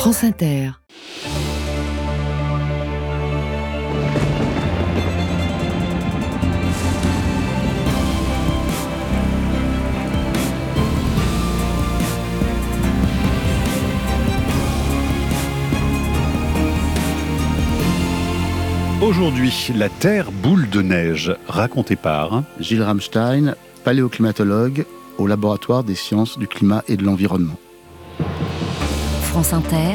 France Inter. Aujourd'hui, la Terre boule de neige, racontée par Gilles Ramstein, paléoclimatologue au laboratoire des sciences du climat et de l'environnement. France Inter,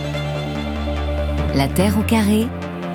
la Terre au carré,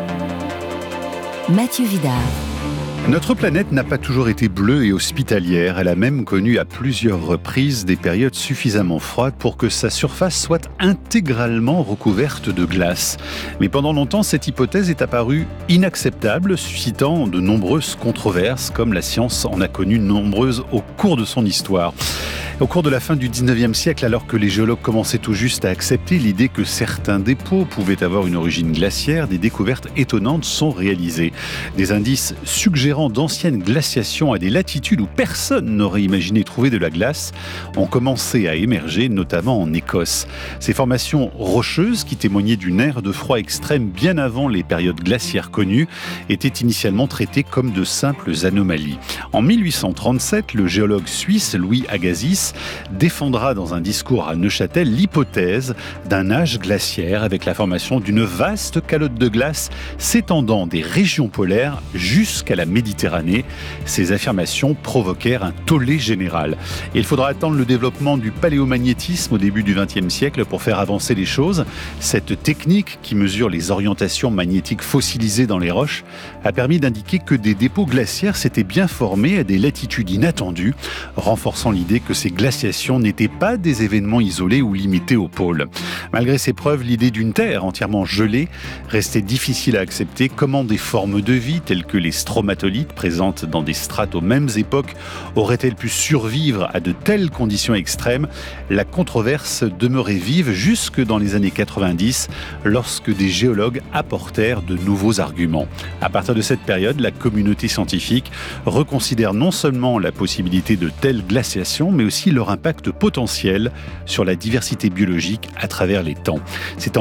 Mathieu Vidard. Notre planète n'a pas toujours été bleue et hospitalière. Elle a même connu à plusieurs reprises des périodes suffisamment froides pour que sa surface soit intégralement recouverte de glace. Mais pendant longtemps, cette hypothèse est apparue inacceptable, suscitant de nombreuses controverses, comme la science en a connu nombreuses au cours de son histoire. Au cours de la fin du 19e siècle, alors que les géologues commençaient tout juste à accepter l'idée que certains dépôts pouvaient avoir une origine glaciaire, des découvertes étonnantes sont réalisées. Des indices suggérant d'anciennes glaciations à des latitudes où personne n'aurait imaginé trouver de la glace ont commencé à émerger, notamment en Écosse. Ces formations rocheuses, qui témoignaient d'une ère de froid extrême bien avant les périodes glaciaires connues, étaient initialement traitées comme de simples anomalies. En 1837, le géologue suisse Louis Agassiz défendra dans un discours à Neuchâtel l'hypothèse d'un âge glaciaire avec la formation d'une vaste calotte de glace s'étendant des régions polaires jusqu'à la Méditerranée. Ces affirmations provoquèrent un tollé général. Et il faudra attendre le développement du paléomagnétisme au début du XXe siècle pour faire avancer les choses. Cette technique qui mesure les orientations magnétiques fossilisées dans les roches a permis d'indiquer que des dépôts glaciaires s'étaient bien formés à des latitudes inattendues, renforçant l'idée que ces glaciations n'étaient pas des événements isolés ou limités au pôle. Malgré ces preuves, l'idée d'une Terre entièrement gelée restait difficile à accepter. Comment des formes de vie, telles que les stromatolites, présentes dans des strates aux mêmes époques, auraient-elles pu survivre à de telles conditions extrêmes ? La controverse demeurait vive jusque dans les années 90, lorsque des géologues apportèrent de nouveaux arguments. À partir de cette période, la communauté scientifique reconsidère non seulement la possibilité de telles glaciations, mais aussi leur impact potentiel sur la diversité biologique à travers les temps. C'est en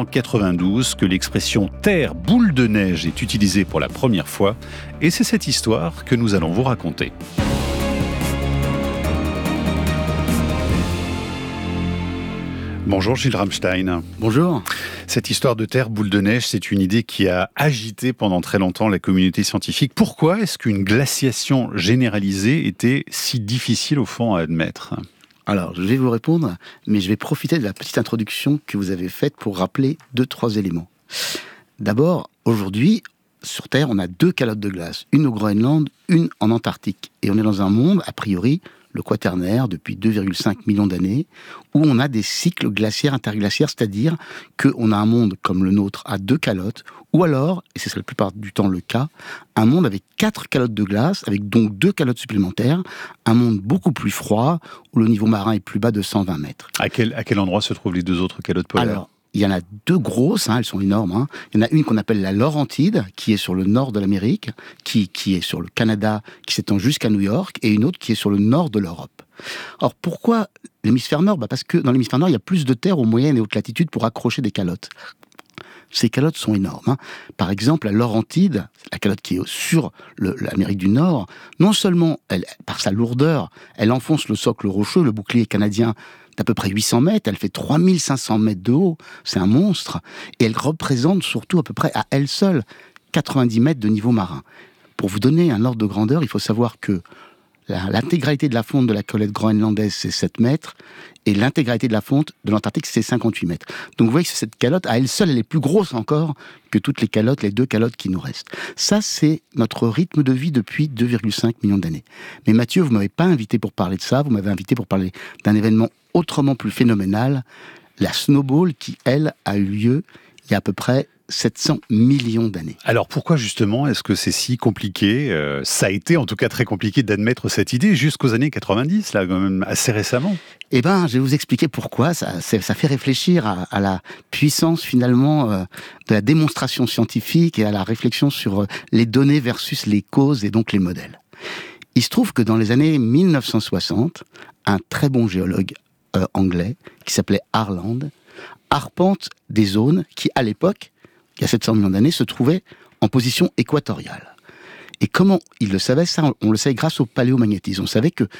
1992 que l'expression « Terre boule de neige » est utilisée pour la première fois, et c'est cette histoire que nous allons vous raconter. Bonjour Gilles Ramstein. Bonjour. Cette histoire de Terre boule de neige, c'est une idée qui a agité pendant très longtemps la communauté scientifique. Pourquoi est-ce qu'une glaciation généralisée était si difficile au fond à admettre ? Alors, je vais vous répondre, mais je vais profiter de la petite introduction que vous avez faite pour rappeler 2-3 éléments. D'abord, aujourd'hui, sur Terre, on a 2 calottes de glace, une au Groenland, une en Antarctique. Et on est dans un monde, a priori, le quaternaire, depuis 2,5 millions d'années, où on a des cycles glaciaires, interglaciaires, c'est-à-dire qu'on a un monde comme le nôtre à 2 calottes, ou alors, et c'est la plupart du temps le cas, un monde avec 4 calottes de glace, avec donc 2 calottes supplémentaires, un monde beaucoup plus froid, où le niveau marin est plus bas de 120 mètres. À quel endroit se trouvent les 2 autres calottes polaires ? Alors, il y en a 2 grosses, elles sont énormes. Il y en a une qu'on appelle la Laurentide, qui est sur le nord de l'Amérique, qui est sur le Canada, qui s'étend jusqu'à New York, et une autre qui est sur le nord de l'Europe. Alors pourquoi l'hémisphère nord ? Parce que dans l'hémisphère nord, il y a plus de terre aux moyennes et hautes latitudes pour accrocher des calottes. Ces calottes sont énormes. Par exemple, la Laurentide, la calotte qui est sur l'Amérique du Nord, non seulement, par sa lourdeur, elle enfonce le socle rocheux, le bouclier canadien, d'à peu près 800 mètres, elle fait 3500 mètres de haut, c'est un monstre, et elle représente surtout à peu près à elle seule 90 mètres de niveau marin. Pour vous donner un ordre de grandeur, il faut savoir que l'intégralité de la fonte de la calotte groenlandaise, c'est 7 mètres, et l'intégralité de la fonte de l'Antarctique, c'est 58 mètres. Donc vous voyez que cette calotte, à elle seule, elle est plus grosse encore que toutes les calottes, les 2 calottes qui nous restent. Ça, c'est notre rythme de vie depuis 2,5 millions d'années. Mais Mathieu, vous ne m'avez pas invité pour parler de ça, vous m'avez invité pour parler d'un événement autrement plus phénoménal, la snowball qui, elle, a eu lieu il y a à peu près 700 millions d'années. Alors pourquoi justement est-ce que c'est si compliqué ? Ça a été en tout cas très compliqué d'admettre cette idée jusqu'aux années 90, là, quand même assez récemment. Eh bien, je vais vous expliquer pourquoi. Ça fait réfléchir à la puissance finalement de la démonstration scientifique et à la réflexion sur les données versus les causes et donc les modèles. Il se trouve que dans les années 1960, un très bon géologue anglais qui s'appelait Harland arpente des zones qui, à l'époque, il y a 700 millions d'années, se trouvaient en position équatoriale. Et comment il le savait? Ça, on le savait grâce au paléomagnétisme. On savait que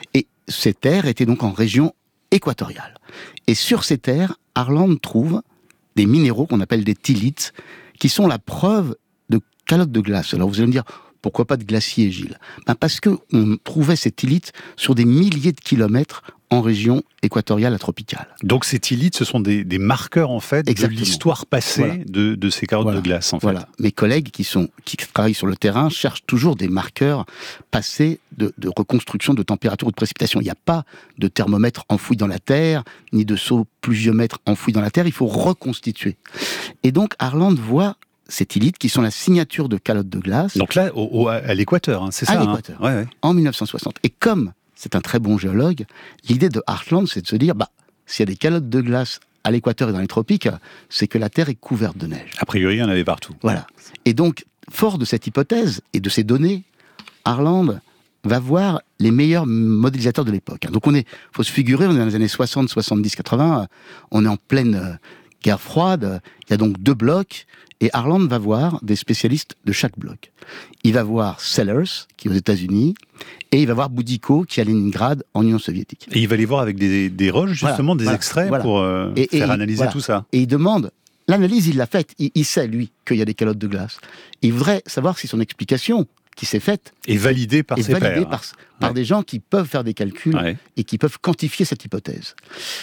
ces terres étaient donc en région équatoriale. Et sur ces terres, Harland trouve des minéraux qu'on appelle des thylites, qui sont la preuve de calottes de glace. Alors vous allez me dire, pourquoi pas de glaciers, Gilles? Parce qu'on trouvait ces thylites sur des milliers de kilomètres en région équatoriale à tropicale. Donc ces thylites, ce sont des marqueurs en fait Exactement. de l'histoire passée de ces carottes de glace en fait. Voilà. Mes collègues qui travaillent sur le terrain cherchent toujours des marqueurs passés de reconstruction de température ou de précipitation. Il n'y a pas de thermomètre enfoui dans la terre, ni de seau pluviomètre enfoui dans la terre, il faut reconstituer. Et donc Harland voit ces thylites qui sont la signature de calottes de glace. Donc là, à l'équateur, c'est ça? À l'équateur, Ouais. en 1960. Et comme c'est un très bon géologue, l'idée de Harland, c'est de se dire, s'il y a des calottes de glace à l'équateur et dans les tropiques, c'est que la Terre est couverte de neige. A priori, il y en avait partout. Voilà. Et donc, fort de cette hypothèse et de ces données, Harland va voir les meilleurs modélisateurs de l'époque. Donc faut se figurer, on est dans les années 60, 70, 80, on est en pleine guerre froide, il y a donc 2 blocs, et Harland va voir des spécialistes de chaque bloc. Il va voir Sellers, qui est aux États-Unis, et il va voir Boudicco, qui est à Leningrad, en Union soviétique. Et il va les voir avec des roches, justement, des extraits, pour faire analyser tout ça. Et il demande, l'analyse, il l'a faite, il sait, lui, qu'il y a des calottes de glace. Et il voudrait savoir si son explication, qui s'est faite, est validée par ses pairs. par des gens qui peuvent faire des calculs et qui peuvent quantifier cette hypothèse.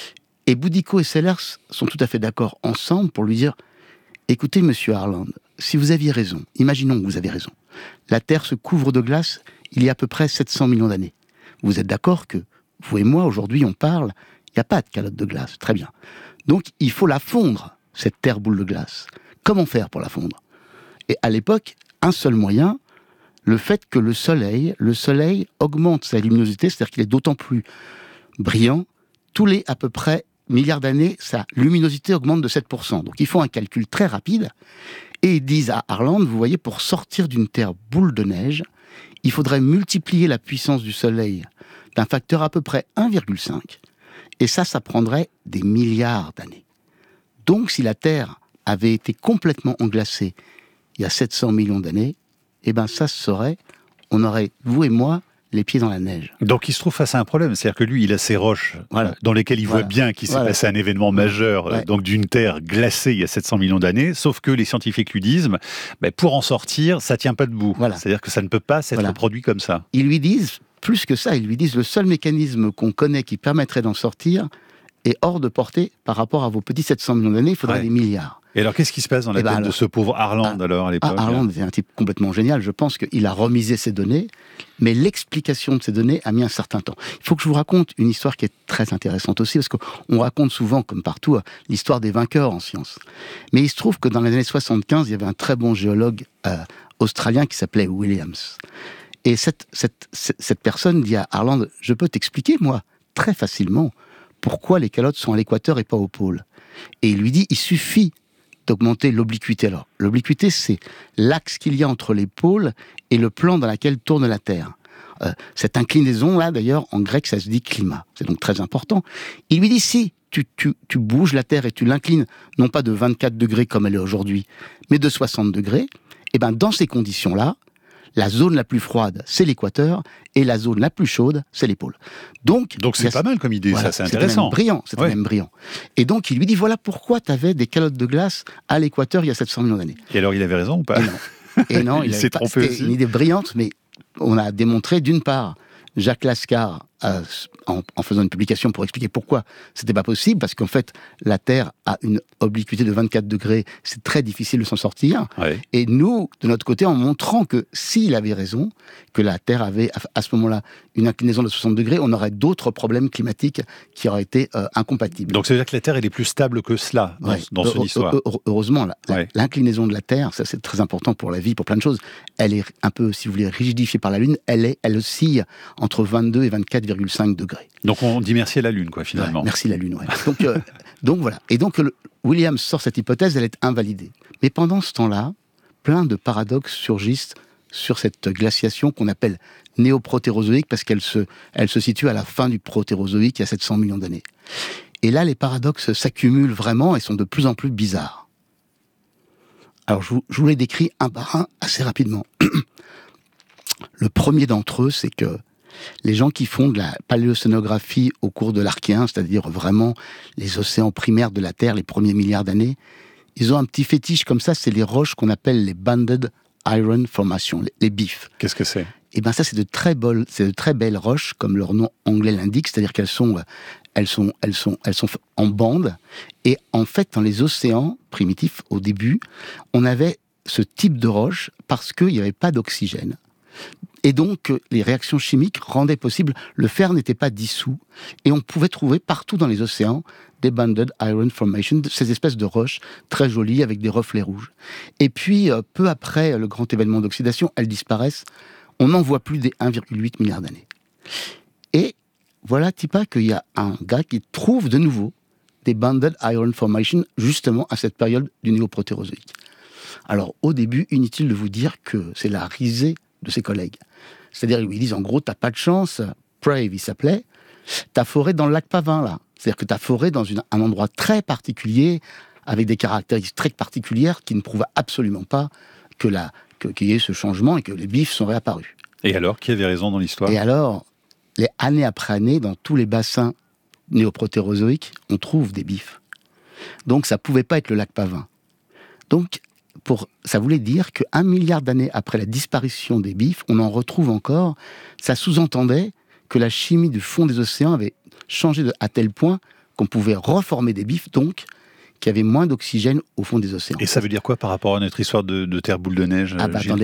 Et Boudicco et Sellers sont tout à fait d'accord ensemble pour lui dire, écoutez, monsieur Harland, si vous aviez raison, imaginons que vous avez raison, la Terre se couvre de glace il y a à peu près 700 millions d'années. Vous êtes d'accord que, vous et moi, aujourd'hui, on parle, il n'y a pas de calotte de glace. Très bien. Donc, il faut la fondre, cette Terre boule de glace. Comment faire pour la fondre? Et à l'époque, un seul moyen, le fait que le soleil augmente sa luminosité, c'est-à-dire qu'il est d'autant plus brillant, tous les à peu près milliards d'années, sa luminosité augmente de 7%. Donc ils font un calcul très rapide et ils disent à Harland, vous voyez, pour sortir d'une Terre boule de neige, il faudrait multiplier la puissance du Soleil d'un facteur à peu près 1,5. Et ça prendrait des milliards d'années. Donc si la Terre avait été complètement englacée il y a 700 millions d'années, ça se saurait, on aurait, vous et moi, les pieds dans la neige. Donc il se trouve face à un problème, c'est-à-dire que lui, il a ces roches dans lesquelles il voit bien qu'il s'est passé un événement majeur, donc d'une Terre glacée il y a 700 millions d'années, sauf que les scientifiques lui disent, pour en sortir, ça tient pas debout. C'est-à-dire que ça ne peut pas s'être produit comme ça. Ils lui disent, plus que ça, ils lui disent, le seul mécanisme qu'on connaît qui permettrait d'en sortir est hors de portée par rapport à vos petits 700 millions d'années, il faudrait des milliards. Et alors, qu'est-ce qui se passe dans la tête de ce pauvre Harland, à l'époque? Harland est un type complètement génial. Je pense qu'il a remisé ces données, mais l'explication de ces données a mis un certain temps. Il faut que je vous raconte une histoire qui est très intéressante aussi, parce qu'on raconte souvent, comme partout, l'histoire des vainqueurs en sciences. Mais il se trouve que dans les années 75, il y avait un très bon géologue australien qui s'appelait Williams. Et cette personne dit à Harland, je peux t'expliquer, moi, très facilement, pourquoi les calottes sont à l'équateur et pas au pôle. Et il lui dit, il suffit d'augmenter l'obliquité. Alors, l'obliquité, c'est l'axe qu'il y a entre les pôles et le plan dans lequel tourne la Terre. Cette inclinaison-là, d'ailleurs, en grec, ça se dit climat. C'est donc très important. Il lui dit, si tu bouges la Terre et tu l'inclines, non pas de 24 degrés comme elle est aujourd'hui, mais de 60 degrés, dans ces conditions-là, la zone la plus froide, c'est l'équateur, et la zone la plus chaude, c'est les pôles. Donc c'est pas mal comme idée, ça, c'est intéressant. C'était même brillant. Et donc, il lui dit, voilà pourquoi tu avais des calottes de glace à l'équateur il y a 700 millions d'années. Et alors, il avait raison ou pas? Et non, il s'est trompé aussi. C'était une idée brillante, mais on a démontré, d'une part, Jacques Lascar, en faisant une publication pour expliquer pourquoi c'était pas possible, parce qu'en fait, la Terre a une obliquité de 24 degrés, c'est très difficile de s'en sortir. Et nous, de notre côté, en montrant que s'il avait raison, que la Terre avait, à ce moment-là, une inclinaison de 60 degrés, on aurait d'autres problèmes climatiques qui auraient été incompatibles. Donc ça veut dire que la Terre, elle est plus stable que cela, dans son histoire. Heureusement, l'inclinaison de la Terre, ça c'est très important pour la vie, pour plein de choses, elle est un peu, si vous voulez, rigidifiée par la Lune, elle oscille entre 22 et 24,5 degrés. Donc on dit merci à la Lune, finalement. Ouais, merci la Lune, Donc voilà. Et donc Williams sort cette hypothèse, elle est invalidée. Mais pendant ce temps-là, plein de paradoxes surgissent sur cette glaciation qu'on appelle néoprotérozoïque, parce qu'elle se situe à la fin du protérozoïque, il y a 700 millions d'années. Et là, les paradoxes s'accumulent vraiment et sont de plus en plus bizarres. Alors, je vous les décris un par un assez rapidement. Le premier d'entre eux, c'est que les gens qui font de la paléocénographie au cours de l'Archéen, c'est-à-dire vraiment les océans primaires de la Terre, les premiers milliards d'années, ils ont un petit fétiche comme ça, c'est les roches qu'on appelle les Banded Iron Formations, les BIF. Qu'est-ce que c'est ? Et bien ça, c'est de très belles roches, comme leur nom anglais l'indique, c'est-à-dire qu'elles sont en bande. Et en fait, dans les océans primitifs, au début, on avait ce type de roche parce qu'il n'y avait pas d'oxygène. Et donc, les réactions chimiques rendaient possible, le fer n'était pas dissous, et on pouvait trouver partout dans les océans des Banded Iron Formations, ces espèces de roches très jolies avec des reflets rouges. Et puis, peu après le grand événement d'oxydation, elles disparaissent. On n'en voit plus des 1,8 milliard d'années. Et voilà, Tipa, qu'il y a un gars qui trouve de nouveau des Banded Iron Formations, justement à cette période du Néoprotérozoïque. Alors, au début, inutile de vous dire que c'est la risée de ses collègues. C'est-à-dire, ils disent, en gros, t'as pas de chance, Prave, il s'appelait, t'as foré dans le lac Pavin, là. C'est-à-dire que t'as foré dans un endroit très particulier, avec des caractéristiques très particulières qui ne prouvent absolument pas qu'il y ait ce changement et que les bifs sont réapparus. Et alors, qui avait raison dans l'histoire ? Et alors, année après année, dans tous les bassins néoprotérozoïques, on trouve des bifs. Donc, ça pouvait pas être le lac Pavin. Donc, ça voulait dire qu'1 milliard d'années après la disparition des bifs, on en retrouve encore. Ça sous-entendait que la chimie du fond des océans avait changé à tel point qu'on pouvait reformer des bifs, donc qu'il y avait moins d'oxygène au fond des océans. Et ça veut dire quoi par rapport à notre histoire de Terre boule de neige ?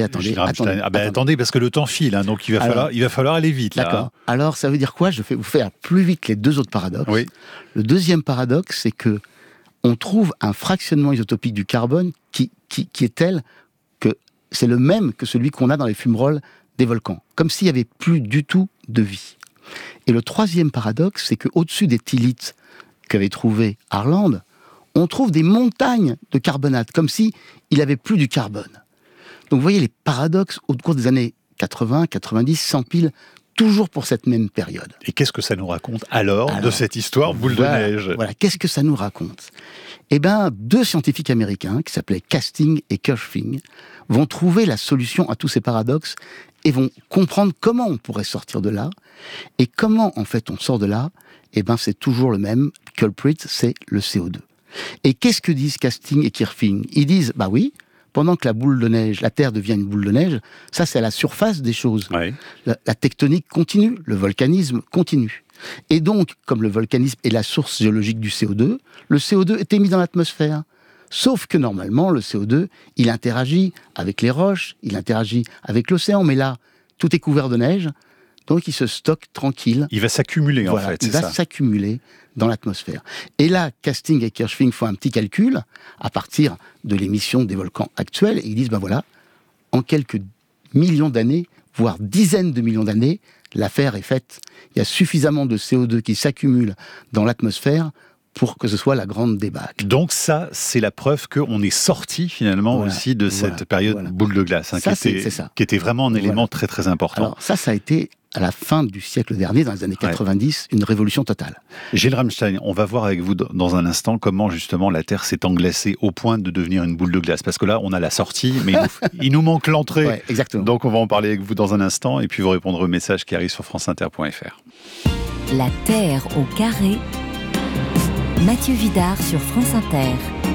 Attendez, parce que le temps file, hein, donc il va falloir aller vite. Là, d'accord. Hein. Alors, ça veut dire quoi ? Je vais vous faire plus vite que les deux autres paradoxes. Oui. Le deuxième paradoxe, c'est que on trouve un fractionnement isotopique du carbone qui est tel que c'est le même que celui qu'on a dans les fumerolles des volcans, comme s'il n'y avait plus du tout de vie. Et le troisième paradoxe, c'est qu'au-dessus des thylites qu'avait trouvé Harland, on trouve des montagnes de carbonate, comme s'il n'y avait plus du carbone. Donc vous voyez, les paradoxes au cours des années 80, 90 s'empilent toujours pour cette même période. Et qu'est-ce que ça nous raconte alors de cette histoire boule de neige ? Voilà, qu'est-ce que ça nous raconte ? Eh bien, deux scientifiques américains, qui s'appelaient Casting et Kirchhoff, vont trouver la solution à tous ces paradoxes et vont comprendre comment on pourrait sortir de là. Et comment, en fait, on sort de là ? Eh bien, c'est toujours le même. Culprit, c'est le CO2. Et qu'est-ce que disent Casting et Kirchhoff ? Ils disent, bah oui, pendant que la Terre devient une boule de neige, ça c'est à la surface des choses. Oui. La tectonique continue, le volcanisme continue. Et donc, comme le volcanisme est la source géologique du CO2, le CO2 est émis dans l'atmosphère. Sauf que normalement, le CO2, il interagit avec les roches, il interagit avec l'océan, mais là, tout est couvert de neige, donc il se stocke tranquille. Il va s'accumuler, en fait, il va s'accumuler dans l'atmosphère. Et là, Casting et Kirchhoff font un petit calcul à partir de l'émission des volcans actuels, et ils disent, ben voilà, en quelques millions d'années, voire dizaines de millions d'années, l'affaire est faite. Il y a suffisamment de CO2 qui s'accumule dans l'atmosphère pour que ce soit la grande débâcle. Donc ça, c'est la preuve qu'on est sorti finalement aussi de cette période boule de glace, hein, qui était vraiment un élément très très important. Alors ça a été, à la fin du siècle dernier, dans les années 90, une révolution totale. Gilles Ramstein, on va voir avec vous dans un instant comment justement la Terre s'est englacée au point de devenir une boule de glace. Parce que là, on a la sortie, mais il nous manque l'entrée. Ouais, exactement. Donc on va en parler avec vous dans un instant et puis vous répondre aux messages qui arrivent sur franceinter.fr. La Terre au carré. Mathieu Vidard sur France Inter.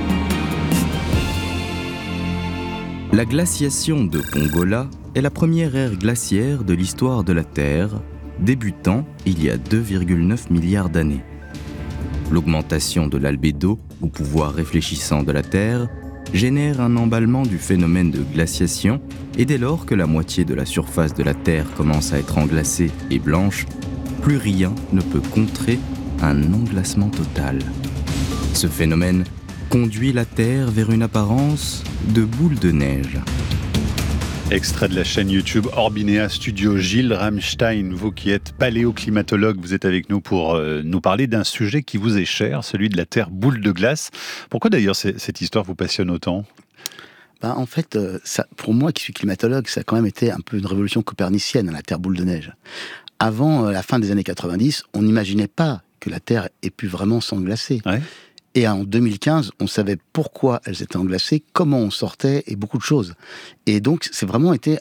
La glaciation de Pongola est la première ère glaciaire de l'histoire de la Terre, débutant il y a 2,9 milliards d'années. L'augmentation de l'albédo, ou pouvoir réfléchissant de la Terre, génère un emballement du phénomène de glaciation, et dès lors que la moitié de la surface de la Terre commence à être englacée et blanche, plus rien ne peut contrer un englacement total. Ce phénomène conduit la Terre vers une apparence de boule de neige. Extrait de la chaîne YouTube Orbinéa Studio. Gilles Ramstein, vous qui êtes paléoclimatologue, vous êtes avec nous pour nous parler d'un sujet qui vous est cher, celui de la Terre boule de glace. Pourquoi d'ailleurs cette histoire vous passionne autant ? En fait, pour moi qui suis climatologue, ça a quand même été un peu une révolution copernicienne, la Terre boule de neige. Avant la fin des années 90, on n'imaginait pas que la Terre ait pu vraiment s'englacer. Ouais. Et en 2015, on savait pourquoi elles étaient englacées, comment on sortait, et beaucoup de choses. Et donc, c'est vraiment été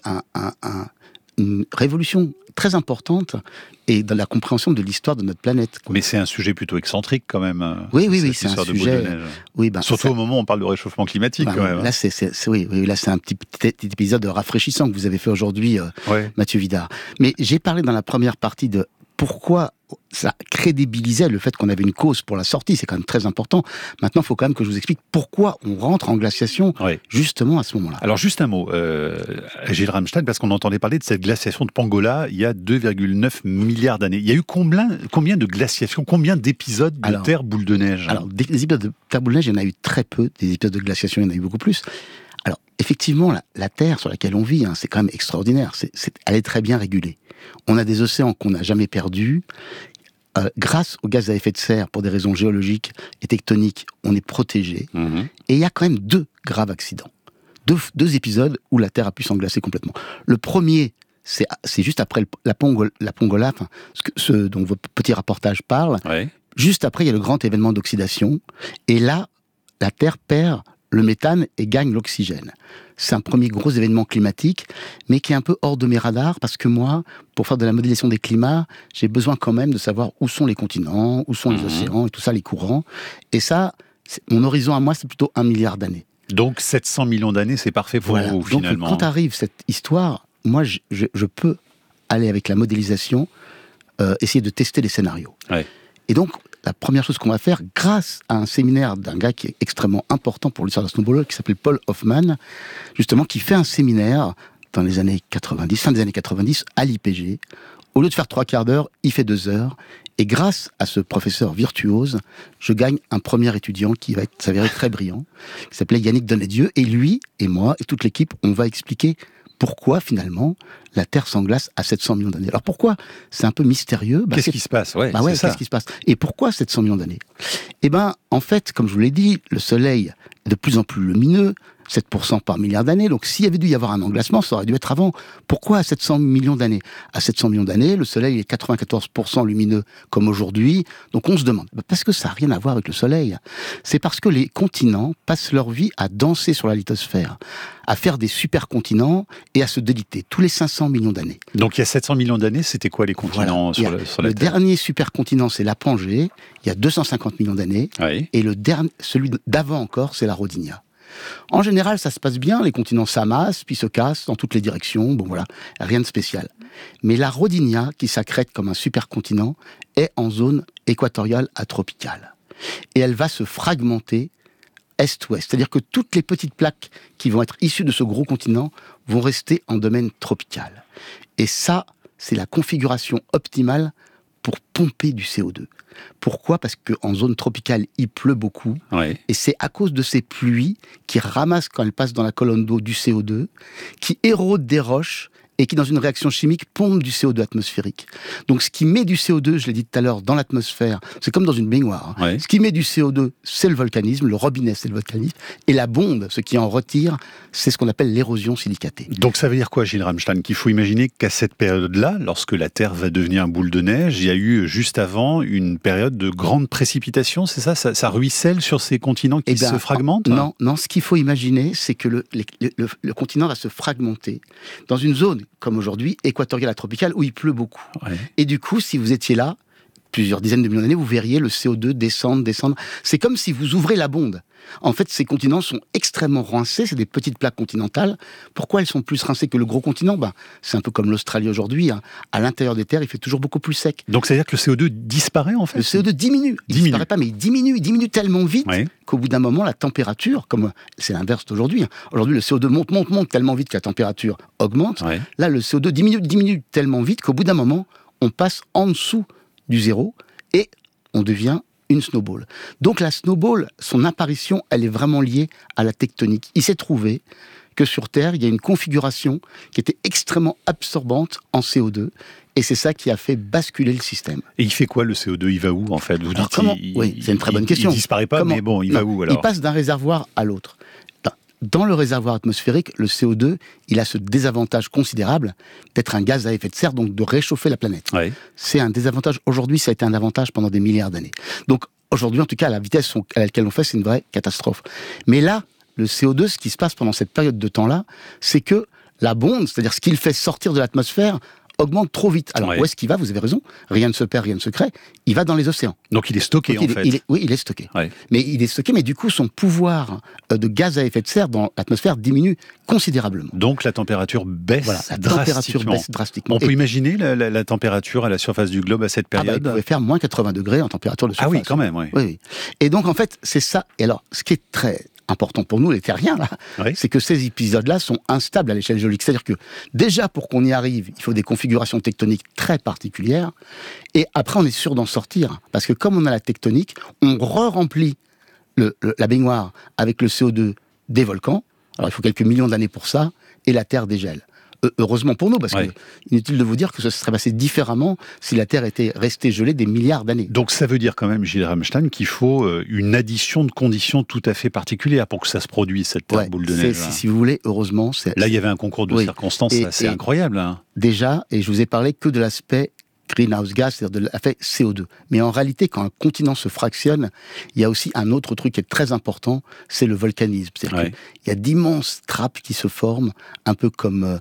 une révolution très importante et dans la compréhension de l'histoire de notre planète. Mais c'est un sujet plutôt excentrique quand même. Oui, cette c'est un histoire de boule sujet. de neige. Oui, Surtout au moment où on parle de réchauffement climatique quand même. Là, là, c'est un petit épisode rafraîchissant que vous avez fait aujourd'hui, Mathieu Vidard. Mais j'ai parlé dans la première partie de pourquoi ça crédibilisait le fait qu'on avait une cause pour la sortie, c'est quand même très important. Maintenant, il faut quand même que je vous explique pourquoi on rentre en glaciation justement à ce moment-là. Alors juste un mot, Gilles Ramstein, parce qu'on entendait parler de cette glaciation de Pongola il y a 2,9 milliards d'années. Il y a eu combien de glaciations, combien d'épisodes de Terre boule de neige? Alors, des épisodes de Terre boule de neige, il y en a eu très peu. Des épisodes de glaciation, il y en a eu beaucoup plus. Alors, effectivement, la Terre sur laquelle on vit, c'est quand même extraordinaire. Elle est très bien régulée. On a des océans qu'on n'a jamais perdus. Grâce aux gaz à effet de serre, pour des raisons géologiques et tectoniques, on est protégé. Et il y a quand même 2 graves accidents. Deux épisodes où la Terre a pu s'englacer complètement. Le premier, c'est juste après la Pongola, ce dont votre petit reportage parle. Ouais. Juste après, il y a le grand événement d'oxydation. Et là, la Terre perd le méthane et gagne l'oxygène. C'est un premier gros événement climatique, mais qui est un peu hors de mes radars, parce que moi, pour faire de la modélisation des climats, j'ai besoin quand même de savoir où sont les continents, où sont les océans, et tout ça, les courants. Et ça, mon horizon à moi, c'est plutôt 1 milliard d'années. Donc 700 millions d'années, c'est parfait pour vous, finalement. Donc quand arrive cette histoire, moi, je peux aller avec la modélisation, essayer de tester les scénarios. Ouais. Et donc, la première chose qu'on va faire, grâce à un séminaire d'un gars qui est extrêmement important pour l'histoire de la snowball, qui s'appelle Paul Hoffman, justement, qui fait un séminaire dans les années 90, fin des années 90, à l'IPG. Au lieu de faire 3 quarts d'heure, il fait 2 heures. Et grâce à ce professeur virtuose, je gagne un premier étudiant qui va s'avérer très brillant, qui s'appelait Yannick Donnedieu. Et lui, et moi, et toute l'équipe, on va expliquer pourquoi, finalement, la Terre s'englace à 700 millions d'années. Alors pourquoi? C'est un peu mystérieux. Qu'est-ce qui se passe? Qu'est-ce qui se passe? Et pourquoi 700 millions d'années? En fait, comme je vous l'ai dit, le Soleil est de plus en plus lumineux, 7% par milliard d'années. Donc s'il y avait dû y avoir un englacement, ça aurait dû être avant. Pourquoi à 700 millions d'années? À 700 millions d'années, le Soleil est 94% lumineux comme aujourd'hui. Donc on se demande, parce que ça n'a rien à voir avec le Soleil. C'est parce que les continents passent leur vie à danser sur la lithosphère, à faire des supercontinents et à se déliter tous les 500 millions d'années. Donc il y a 700 millions d'années, c'était quoi les continents sur la Terre? Le dernier supercontinent, c'est la Pangée, il y a 250 millions d'années. Oui. Et celui d'avant encore, c'est la Rodinia. En général, ça se passe bien, les continents s'amassent, puis se cassent dans toutes les directions, rien de spécial. Mais la Rodinia, qui s'accrète comme un supercontinent, est en zone équatoriale à tropicale. Et elle va se fragmenter est-ouest, c'est-à-dire que toutes les petites plaques qui vont être issues de ce gros continent vont rester en domaine tropical. Et ça, c'est la configuration optimale pour pomper du CO2. Pourquoi? Parce qu'en zone tropicale, il pleut beaucoup. Ouais. Et c'est à cause de ces pluies qui ramassent, quand elles passent dans la colonne d'eau, du CO2, qui érodent des roches et qui, dans une réaction chimique, pompent du CO2 atmosphérique. Donc, ce qui met du CO2, je l'ai dit tout à l'heure, dans l'atmosphère, c'est comme dans une baignoire. Ouais. Ce qui met du CO2, c'est le volcanisme, le robinet, c'est le volcanisme. Et la bonde, ce qui en retire, c'est ce qu'on appelle l'érosion silicatée. Donc, ça veut dire quoi, Gilles Ramstein? Qu'il faut imaginer qu'à cette période-là, lorsque la Terre va devenir boule de neige, il y a eu, juste avant, une période de grande précipitation, c'est ça? Ça ruisselle sur ces continents qui se fragmentent? Non, ce qu'il faut imaginer, c'est que le continent va se fragmenter dans une zone, comme aujourd'hui, équatoriale à tropicale, où il pleut beaucoup. Ouais. Et du coup, si vous étiez là, plusieurs dizaines de millions d'années, vous verriez le CO2 descendre. C'est comme si vous ouvrez la bonde. En fait, ces continents sont extrêmement rincés, c'est des petites plaques continentales. Pourquoi elles sont plus rincées que le gros continent? C'est un peu comme l'Australie aujourd'hui. À l'intérieur des terres, il fait toujours beaucoup plus sec. Donc, ça veut dire que le CO2 disparaît, en fait? Le CO2 diminue. Il ne disparaît pas, mais il diminue tellement vite qu'au bout d'un moment, la température, comme c'est l'inverse d'aujourd'hui. Aujourd'hui, le CO2 monte tellement vite que la température augmente. Ouais. Là, le CO2 diminue tellement vite qu'au bout d'un moment, on passe en dessous du zéro et on devient une snowball. Donc la snowball, son apparition, elle est vraiment liée à la tectonique. Il s'est trouvé que sur Terre, il y a une configuration qui était extrêmement absorbante en CO2, et c'est ça qui a fait basculer le système. Et il fait quoi, le CO2? Il va où, en fait? Oui, c'est une très bonne question. Il disparaît pas, mais bon, il va où, alors? Il passe d'un réservoir à l'autre. dans le réservoir atmosphérique, le CO2, il a ce désavantage considérable d'être un gaz à effet de serre, donc de réchauffer la planète. Ouais. C'est un désavantage. Aujourd'hui, ça a été un avantage pendant des milliards d'années. Donc, aujourd'hui, en tout cas, à la vitesse à laquelle on fait, c'est une vraie catastrophe. Mais là, le CO2, ce qui se passe pendant cette période de temps-là, c'est que la bonde, c'est-à-dire ce qu'il fait sortir de l'atmosphère, augmente trop vite. Alors, où est-ce qu'il va ? Vous avez raison. Rien ne se perd, rien ne se crée. Il va dans les océans. Donc, il est stocké, en fait. Oui, il est stocké. Ouais. Mais il est stocké, mais du coup, son pouvoir de gaz à effet de serre dans l'atmosphère diminue considérablement. Donc, la température baisse drastiquement. Température baisse drastiquement. On peut imaginer la température à la surface du globe à cette période ? Il pouvait faire moins 80 degrés en température de surface. Ah oui, quand même, oui. Oui. Et donc, en fait, c'est ça. Et alors, ce qui est très important pour nous, les terriens, là, c'est que ces épisodes-là sont instables à l'échelle géologique. C'est-à-dire que, déjà, pour qu'on y arrive, il faut des configurations tectoniques très particulières, et après, on est sûr d'en sortir. Parce que comme on a la tectonique, on re-remplit la baignoire avec le CO2 des volcans. Alors, il faut quelques millions d'années pour ça, et la Terre dégèle. Heureusement pour nous, parce que inutile de vous dire que ça se serait passé différemment si la Terre était restée gelée des milliards d'années. Donc ça veut dire quand même, Gilles Ramstein, qu'il faut une addition de conditions tout à fait particulières pour que ça se produise, cette Terre boule de neige. Si vous voulez, heureusement... Là, il y avait un concours de circonstances assez incroyable. Hein. Déjà, et je vous ai parlé que de l'aspect greenhouse gas, c'est-à-dire de l'effet CO2. Mais en réalité, quand un continent se fractionne, il y a aussi un autre truc qui est très important, c'est le volcanisme. C'est-à-dire qu'il y a d'immenses trappes qui se forment, un peu comme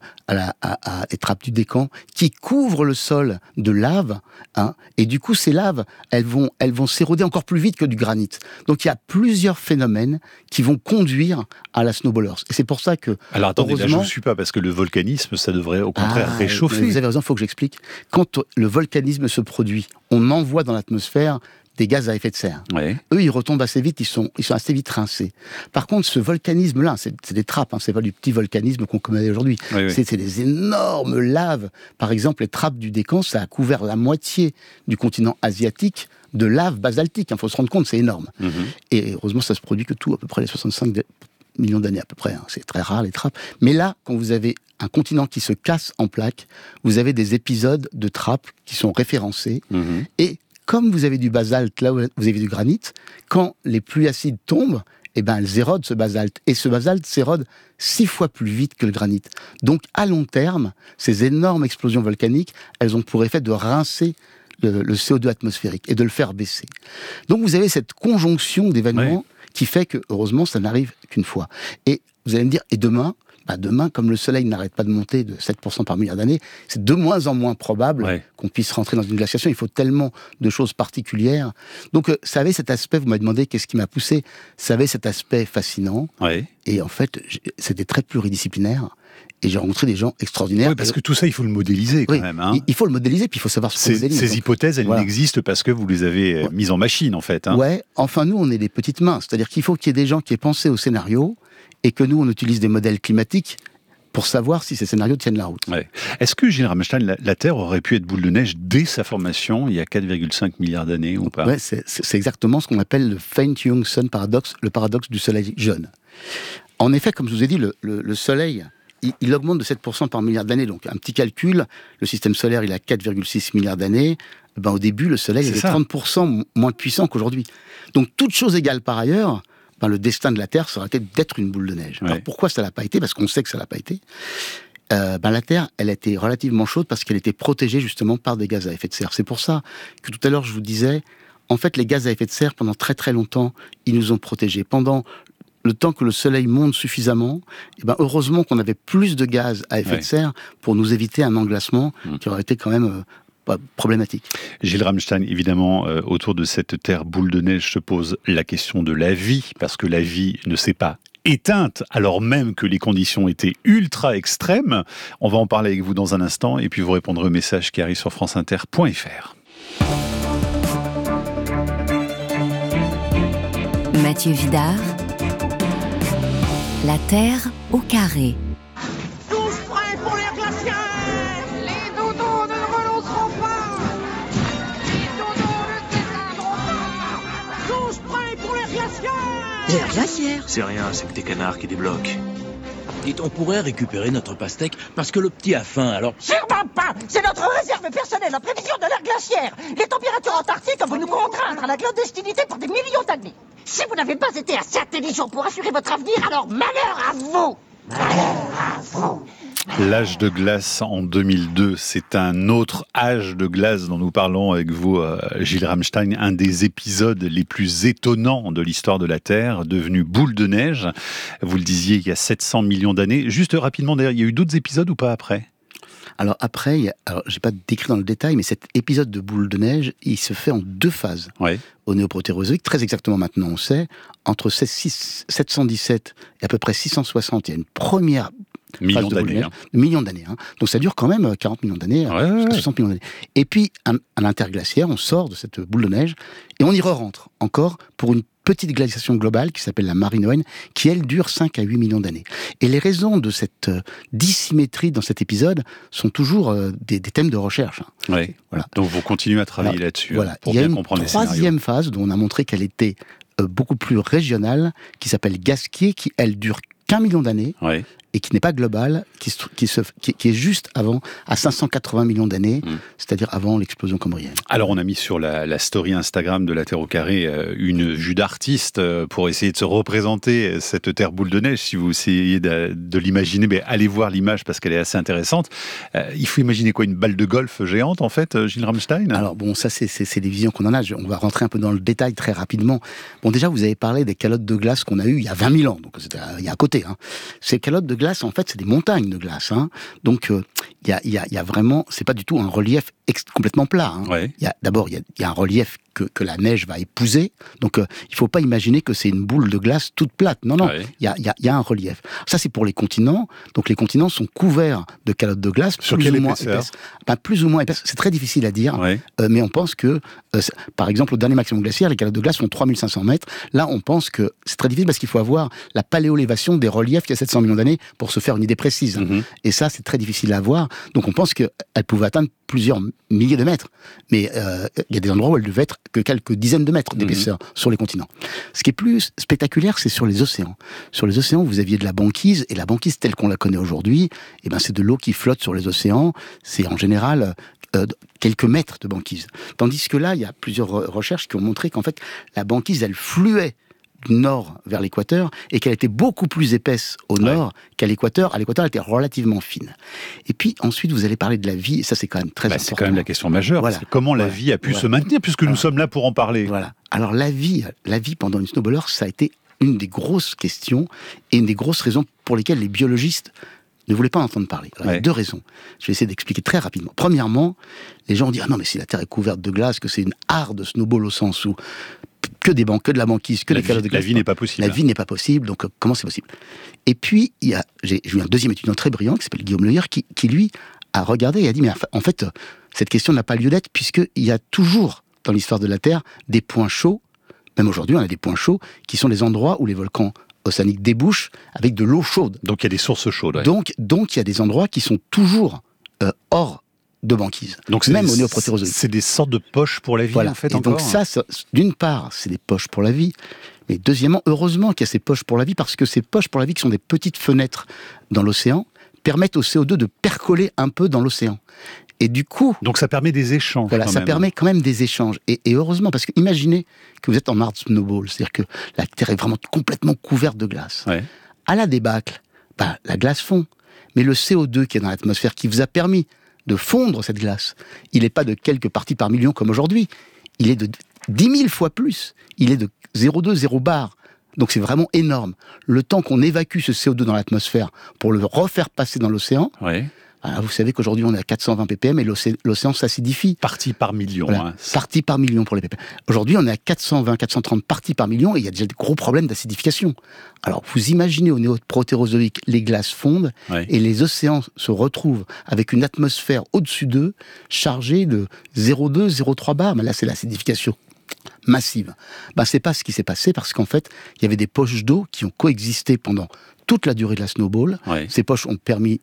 les trappes du Décan, qui couvrent le sol de lave, et du coup, ces laves, elles vont s'éroder encore plus vite que du granit. Donc, il y a plusieurs phénomènes qui vont conduire à la snowballers. Et c'est pour ça que... Alors, attendez, là, je ne vous suis pas, parce que le volcanisme, ça devrait au contraire réchauffer. Vous avez raison, il faut que j'explique. Quand le volcanisme se produit, on envoie dans l'atmosphère des gaz à effet de serre. Eux, ils retombent assez vite, ils sont assez vite rincés. Par contre, ce volcanisme-là, c'est des trappes, c'est pas du petit volcanisme qu'on connaît aujourd'hui. C'est des énormes laves. Par exemple, les trappes du Décan, ça a couvert la moitié du continent asiatique de lave basaltique. Il faut se rendre compte, c'est énorme. Et heureusement, ça se produit que à peu près les 65 millions d'années à peu près. C'est très rare, les trappes. Mais là, quand vous avez un continent qui se casse en plaques, vous avez des épisodes de trappes qui sont référencés. Et comme vous avez du basalte, là où vous avez du granit, quand les pluies acides tombent, elles érodent ce basalte. Et ce basalte s'érode 6 fois plus vite que le granit. Donc, à long terme, ces énormes explosions volcaniques, elles ont pour effet de rincer le CO2 atmosphérique et de le faire baisser. Donc, vous avez cette conjonction d'événements qui fait que, heureusement, ça n'arrive qu'une fois. Et vous allez me dire, et demain, comme le Soleil n'arrête pas de monter de 7% par milliard d'années, c'est de moins en moins probable qu'on puisse rentrer dans une glaciation. Il faut tellement de choses particulières. Donc, ça avait cet aspect, vous m'avez demandé qu'est-ce qui m'a poussé, ça avait cet aspect fascinant. Et en fait, c'était très pluridisciplinaire. Et j'ai rencontré des gens extraordinaires. Oui, parce que tout ça, il faut le modéliser quand même. Il faut le modéliser, puis il faut savoir ce qu'on modélise. Ces hypothèses, elles n'existent parce que vous les avez mises en machine, en fait. Enfin, nous, on est des petites mains. C'est-à-dire qu'il faut qu'il y ait des gens qui aient pensé au scénario, et que nous, on utilise des modèles climatiques pour savoir si ces scénarios tiennent la route. Est-ce que, Gilles Ramstein, la Terre aurait pu être boule de neige dès sa formation, il y a 4,5 milliards d'années, ou pas ? C'est exactement ce qu'on appelle le faint young sun paradox, le paradoxe du Soleil jeune. En effet, comme je vous ai dit, le Soleil, il augmente de 7% par milliard d'années. Donc, un petit calcul, le système solaire, il a 4,6 milliards d'années. Au début, le Soleil était 30% moins puissant qu'aujourd'hui. Donc, toute chose égale par ailleurs, le destin de la Terre serait d'être une boule de neige. Alors pourquoi ça l'a pas été ? Parce qu'on sait que ça l'a pas été. La Terre, elle a été relativement chaude parce qu'elle était protégée justement par des gaz à effet de serre. C'est pour ça que tout à l'heure je vous disais, en fait les gaz à effet de serre, pendant très très longtemps, ils nous ont protégés. Pendant le temps que le Soleil monte suffisamment, heureusement qu'on avait plus de gaz à effet de serre pour nous éviter un englacement qui aurait été quand même... problématique. Gilles Ramstein, évidemment, autour de cette Terre boule de neige se pose la question de la vie, parce que la vie ne s'est pas éteinte, alors même que les conditions étaient ultra extrêmes. On va en parler avec vous dans un instant, et puis vous répondrez au message qui arrive sur franceinter.fr. Mathieu Vidard, la Terre au carré. L'air glaciaire. C'est rien, c'est que des canards qui débloquent. Dites, on pourrait récupérer notre pastèque parce que le petit a faim, alors... Sûrement pas. C'est notre réserve personnelle en prévision de l'air glaciaire. Les températures antarctiques vont nous contraindre à la clandestinité pour des millions d'années. Si vous n'avez pas été assez intelligent pour assurer votre avenir, alors malheur à vous. Malheur à vous. L'âge de glace en 2002, c'est un autre âge de glace dont nous parlons avec vous, Gilles Ramstein, un des épisodes les plus étonnants de l'histoire de la Terre, devenu boule de neige. Vous le disiez, il y a 700 millions d'années. Juste rapidement, d'ailleurs, il y a eu d'autres épisodes ou pas après ? Alors après, j'ai pas décrit dans le détail, mais cet épisode de boule de neige, il se fait en 2 phases. Ouais. Au Néoprotérozoïque, très exactement maintenant on sait, entre 717 et à peu près 660, il y a une première Millions phase de boule de d'années. neige, millions d'années. Donc ça dure quand même 40 millions d'années, jusqu'à 60 millions d'années. Et puis, à l'interglaciaire, on sort de cette boule de neige et on y re-rentre encore pour une petite glaciation globale qui s'appelle la Marinoenne, qui elle dure 5 à 8 millions d'années. Et les raisons de cette dissymétrie dans cet épisode sont toujours des thèmes de recherche. Ouais. Voilà. Donc vous continuez à travailler là-dessus. Voilà. Pour Il y a bien une comprendre les scénarios. troisième phase dont on a montré qu'elle était beaucoup plus régionale, qui s'appelle Gasquier, qui elle dure qu'1 million d'années. Ouais. Et qui n'est pas global, qui est juste avant, à 580 millions d'années, c'est-à-dire avant l'explosion cambrienne. Alors on a mis sur la story Instagram de la Terre au carré une vue d'artiste pour essayer de se représenter cette Terre boule de neige. Si vous essayez de l'imaginer, mais allez voir l'image parce qu'elle est assez intéressante. Il faut imaginer quoi, une balle de golf géante en fait, Gilles Ramstein ? Alors bon, ça c'est des visions qu'on en a. On va rentrer un peu dans le détail très rapidement. Bon, déjà vous avez parlé des calottes de glace qu'on a eues il y a 20 000 ans, donc c'était il y a à côté. Ces calottes de glace, en fait, c'est des montagnes de glace. Donc, il y a vraiment, c'est pas du tout un relief complètement plat. Ouais. D'abord, il y a un relief que la neige va épouser. Donc, il faut pas imaginer que c'est une boule de glace toute plate. Non, Ouais. il y a un relief. Ça, c'est pour les continents. Donc, les continents sont couverts de calottes de glace Sur plus quelle ou moins épaisseur ? épaisses. Plus ou moins épaisses. C'est très difficile à dire. Ouais. Mais on pense que, par exemple, au dernier maximum glaciaire, les calottes de glace font 3500 mètres. Là, on pense que c'est très difficile parce qu'il faut avoir la paléolévation des reliefs qui a 700 millions d'années pour se faire une idée précise. Mm-hmm. Et ça, c'est très difficile à avoir. Donc, on pense qu'elle pouvait atteindre plusieurs milliers de mètres. Mais il y a des endroits où elle devait être que quelques dizaines de mètres d'épaisseur sur les continents. Ce qui est plus spectaculaire, c'est sur les océans. Sur les océans, vous aviez de la banquise, et la banquise telle qu'on la connaît aujourd'hui, c'est de l'eau qui flotte sur les océans. C'est en général quelques mètres de banquise. Tandis que là, il y a plusieurs recherches qui ont montré qu'en fait, la banquise, elle fluait du nord vers l'équateur et qu'elle était beaucoup plus épaisse au nord qu'à l'équateur. À l'équateur, elle était relativement fine. Et puis ensuite, vous allez parler de la vie, et ça c'est quand même très important. C'est quand même la question majeure. Voilà. C'est comment la vie a pu se maintenir, puisque nous sommes là pour en parler. Voilà. Alors la vie pendant une snowballer, ça a été une des grosses questions et une des grosses raisons pour lesquelles les biologistes ne voulaient pas en entendre parler. Alors, il y a 2 raisons. Je vais essayer d'expliquer très rapidement. Premièrement, les gens ont dit « Ah non, mais si la Terre est couverte de glace, que c'est une hard snowball au sens où que de la banquise, que des calottes de glace. » La vie n'est pas possible. La vie n'est pas possible, donc comment c'est possible ? Et puis, j'ai eu un deuxième étudiant très brillant qui s'appelle Guillaume Lehir, qui lui a regardé et a dit « Mais en fait, cette question n'a pas lieu d'être, puisqu'il y a toujours, dans l'histoire de la Terre, des points chauds. Même aujourd'hui, on a des points chauds qui sont les endroits où les volcans océaniques débouchent avec de l'eau chaude. Donc il y a des sources chaudes. Ouais. Donc il y a des endroits qui sont toujours hors de banquise. Donc même au Néoprotérozoïque. C'est des sortes de poches pour la vie, en fait, et encore. donc ça, d'une part, c'est des poches pour la vie. Mais deuxièmement, heureusement qu'il y a ces poches pour la vie, parce que ces poches pour la vie, qui sont des petites fenêtres dans l'océan, permettent au CO2 de percoler un peu dans l'océan. Et du coup... Donc ça permet des échanges. Voilà, ça permet quand même des échanges. Et heureusement, parce que imaginez que vous êtes en Mars Snowball, c'est-à-dire que la Terre est vraiment complètement couverte de glace. Ouais. À la débâcle, la glace fond. Mais le CO2 qui est dans l'atmosphère, qui vous a permis de fondre cette glace, il n'est pas de quelques parties par million comme aujourd'hui. Il est de 10 000 fois plus. Il est de 0,2, 0 bar. Donc c'est vraiment énorme. Le temps qu'on évacue ce CO2 dans l'atmosphère pour le refaire passer dans l'océan... Ouais. Alors, vous savez qu'aujourd'hui, on est à 420 ppm et l'océan s'acidifie. Parties par million. Voilà. Parties par million pour les ppm. Aujourd'hui, on est à 420, 430 parties par million et il y a déjà des gros problèmes d'acidification. Alors, vous imaginez au Néoprotérozoïque, les glaces fondent et les océans se retrouvent avec une atmosphère au-dessus d'eux chargée de 0,2, 0,3 bar. Mais là, c'est l'acidification massive. C'est pas ce qui s'est passé parce qu'en fait, il y avait des poches d'eau qui ont coexisté pendant toute la durée de la snowball. Ouais. Ces poches ont permis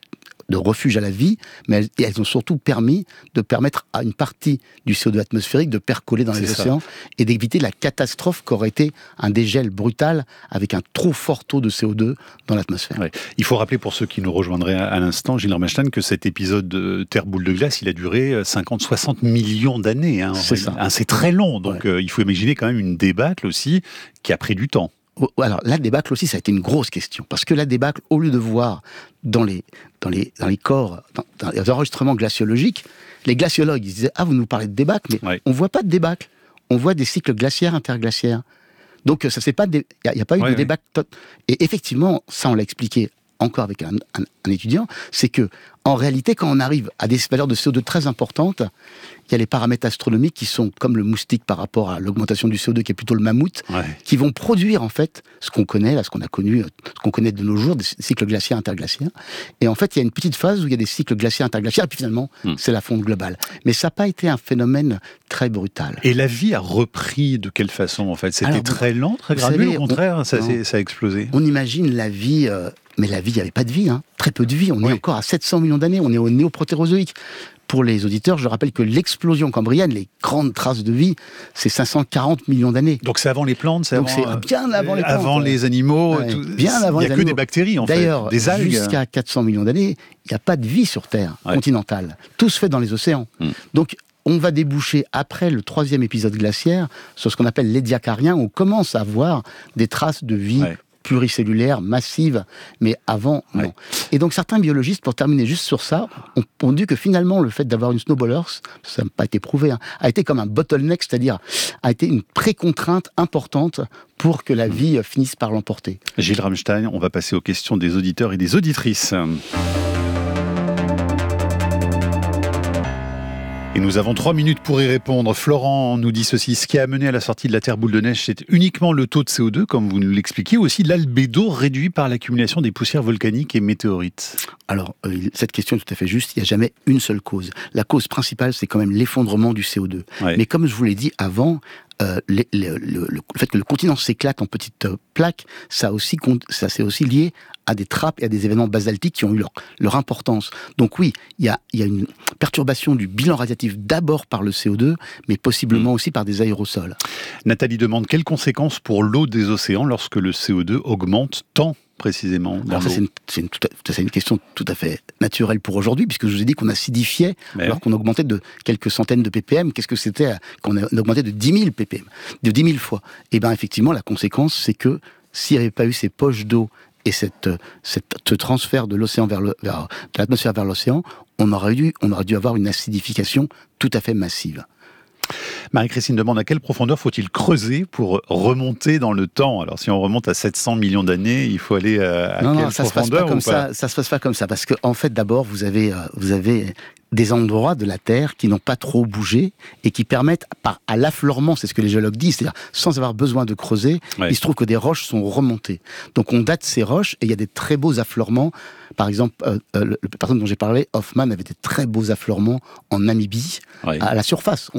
de refuge à la vie, mais elles ont surtout de permettre à une partie du CO2 atmosphérique de percoler dans les océans et d'éviter la catastrophe qu'aurait été un dégel brutal avec un trop fort taux de CO2 dans l'atmosphère. Ouais. Il faut rappeler pour ceux qui nous rejoindraient à l'instant, Gilles Rubinstein, que cet épisode de Terre-Boule de glace, il a duré 50-60 millions d'années. C'est ça. C'est très long, donc il faut imaginer quand même une débâcle aussi qui a pris du temps. Alors, la débâcle aussi, ça a été une grosse question. Parce que la débâcle, au lieu de voir dans les corps, dans les enregistrements glaciologiques, les glaciologues, ils disaient « Ah, vous nous parlez de débâcle, mais on ne voit pas de débâcle. On voit des cycles glaciaires, interglaciaires. » Donc, ça c'est pas il n'y a pas eu de débâcle. Et effectivement, ça, on l'a expliqué encore avec un étudiant, c'est que en réalité, quand on arrive à des valeurs de CO2 très importantes, il y a les paramètres astronomiques qui sont comme le moustique par rapport à l'augmentation du CO2 qui est plutôt le mammouth, qui vont produire en fait ce qu'on connaît, là, ce qu'on connaît de nos jours, des cycles glaciaires interglaciaires. Et en fait, il y a une petite phase où il y a des cycles glaciaires interglaciaires, et puis finalement, c'est la fonte globale. Mais ça n'a pas été un phénomène très brutal. Et la vie a repris de quelle façon en fait ? C'était très lent, très graduel, au contraire, ça a explosé. On imagine la vie. Mais la vie, il n'y avait pas de vie, très peu de vie. On est encore à 700 millions d'années, on est au néoprotérozoïque. Pour les auditeurs, je rappelle que l'explosion cambrienne, les grandes traces de vie, c'est 540 millions d'années. Donc c'est avant les plantes, c'est bien avant les plantes. Avant les animaux, bien avant les animaux. Il n'y a que des bactéries, en fait, d'ailleurs, des algues. Jusqu'à 400 millions d'années, il n'y a pas de vie sur Terre continentale. Tout se fait dans les océans. Donc, on va déboucher, après le 3e épisode glaciaire, sur ce qu'on appelle l'édiacarien, où on commence à voir des traces de vie pluricellulaire, massive, mais avant, non. Et donc certains biologistes, pour terminer juste sur ça, ont dit que finalement le fait d'avoir une snowball Earth, ça n'a pas été prouvé, a été comme un bottleneck, c'est-à-dire a été une précontrainte importante pour que la vie finisse par l'emporter. Gilles Rubinstein, on va passer aux questions des auditeurs et des auditrices. Et nous avons 3 minutes pour y répondre. Florent nous dit ceci: ce qui a amené à la sortie de la Terre boule de neige, c'est uniquement le taux de CO2, comme vous nous l'expliquez, ou aussi l'albédo réduit par l'accumulation des poussières volcaniques et météorites? Alors, cette question est tout à fait juste. Il n'y a jamais une seule cause. La cause principale, c'est quand même l'effondrement du CO2. Mais comme je vous l'ai dit avant, le fait que le continent s'éclate en petites plaques, ça c'est aussi lié à des trappes et à des événements basaltiques qui ont eu leur importance. Donc oui, il y a une perturbation du bilan radiatif d'abord par le CO2, mais possiblement aussi par des aérosols. Nathalie demande quelles conséquences pour l'eau des océans lorsque le CO2 augmente tant précisément dans l'eau. C'est une question tout à fait naturelle pour aujourd'hui, puisque je vous ai dit qu'on acidifiait alors qu'on augmentait de quelques centaines de ppm. Qu'est-ce que c'était qu'on augmentait de 10 000 ppm, de 10 000 fois? Et bien effectivement, la conséquence, c'est que s'il n'y avait pas eu ces poches d'eau et ce transfert de l'océan de l'atmosphère vers l'océan, on aurait dû avoir une acidification tout à fait massive. Marie-Christine demande à quelle profondeur faut-il creuser pour remonter dans le temps? Alors si on remonte à 700 millions d'années, il faut aller à quelle profondeur? Ça se passe pas comme ça, parce que en fait d'abord vous avez des endroits de la Terre qui n'ont pas trop bougé et qui permettent, à l'affleurement, c'est ce que les géologues disent, c'est-à-dire sans avoir besoin de creuser, il se trouve que des roches sont remontées. Donc on date ces roches et il y a des très beaux affleurements. Par exemple, la personne dont j'ai parlé, Hoffman, avait des très beaux affleurements en Namibie, à la surface.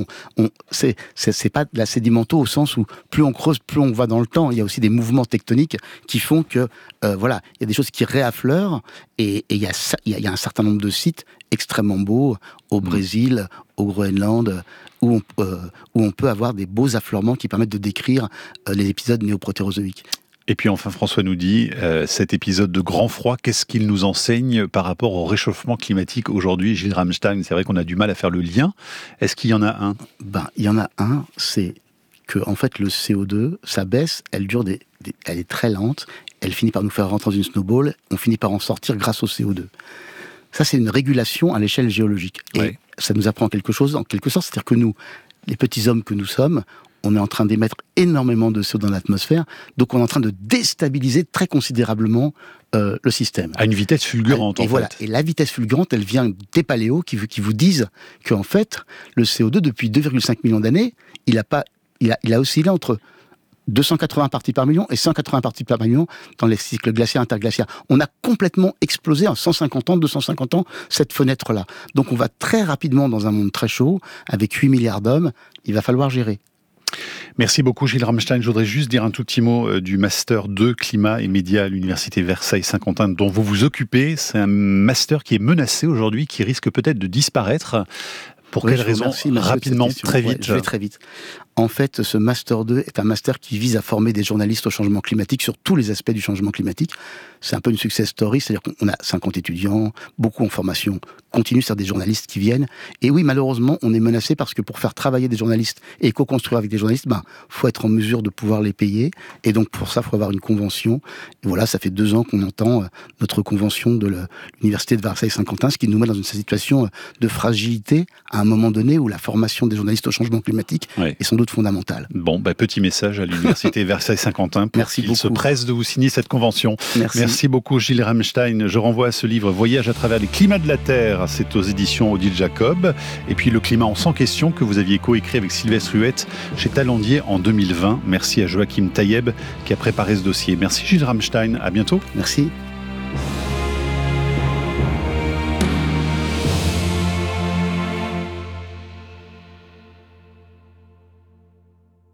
C'est pas de la sédimento au sens où plus on creuse, plus on va dans le temps. Il y a aussi des mouvements tectoniques qui font que, il y a des choses qui réaffleurent et il y a un certain nombre de sites extrêmement beaux au Brésil, au Groenland, où on peut avoir des beaux affleurements qui permettent de décrire les épisodes néoprotérozoïques. Et puis enfin, François nous dit, cet épisode de grand froid, qu'est-ce qu'il nous enseigne par rapport au réchauffement climatique aujourd'hui? Gilles Rubinstein, c'est vrai qu'on a du mal à faire le lien. Est-ce qu'il y en a un? Il y en a un, c'est que en fait, le CO2, ça baisse, elle est très lente, elle finit par nous faire rentrer dans une snowball, on finit par en sortir grâce au CO2. Ça, c'est une régulation à l'échelle géologique. Et ça nous apprend quelque chose, en quelque sorte, c'est-à-dire que nous, les petits hommes que nous sommes, on est en train d'émettre énormément de CO2 dans l'atmosphère, donc on est en train de déstabiliser très considérablement le système. À une vitesse fulgurante, en fait. Et la vitesse fulgurante, elle vient des paléos qui vous disent qu'en fait, le CO2, depuis 2,5 millions d'années, il a oscillé entre 280 parties par million et 180 parties par million dans les cycles glaciaires interglaciaires. On a complètement explosé en 150 ans, 250 ans, cette fenêtre-là. Donc on va très rapidement dans un monde très chaud, avec 8 milliards d'hommes, il va falloir gérer. Merci beaucoup Gilles Ramstein. Je voudrais juste dire un tout petit mot du Master 2 Climat et Médias à l'Université Versailles-Saint-Quentin dont vous vous occupez. C'est un master qui est menacé aujourd'hui, qui risque peut-être de disparaître. Pour quelle raison ? Rapidement, très vite. Je vais très vite. En fait, ce Master 2 est un master qui vise à former des journalistes au changement climatique sur tous les aspects du changement climatique. C'est un peu une success story, c'est-à-dire qu'on a 50 étudiants, beaucoup en formation continue, c'est-à-dire des journalistes qui viennent. Et oui, malheureusement, on est menacé parce que pour faire travailler des journalistes et co-construire avec des journalistes, faut être en mesure de pouvoir les payer. Et donc, pour ça, il faut avoir une convention. Et voilà, ça fait 2 ans qu'on entend notre convention de l'Université de Versailles-Saint-Quentin, ce qui nous met dans une situation de fragilité à un moment donné où la formation des journalistes au changement climatique est sans doute fondamentale. Bon, petit message à l'Université Versailles-Saint-Quentin pour qu'ils se pressent de vous signer cette convention. Merci beaucoup Gilles Ramstein. Je renvoie à ce livre Voyage à travers les climats de la Terre. C'est aux éditions Odile Jacob. Et puis Le climat en 100 questions que vous aviez coécrit avec Sylvestre Huette chez Talandier en 2020. Merci à Joachim Taïeb qui a préparé ce dossier. Merci Gilles Ramstein. À bientôt. Merci.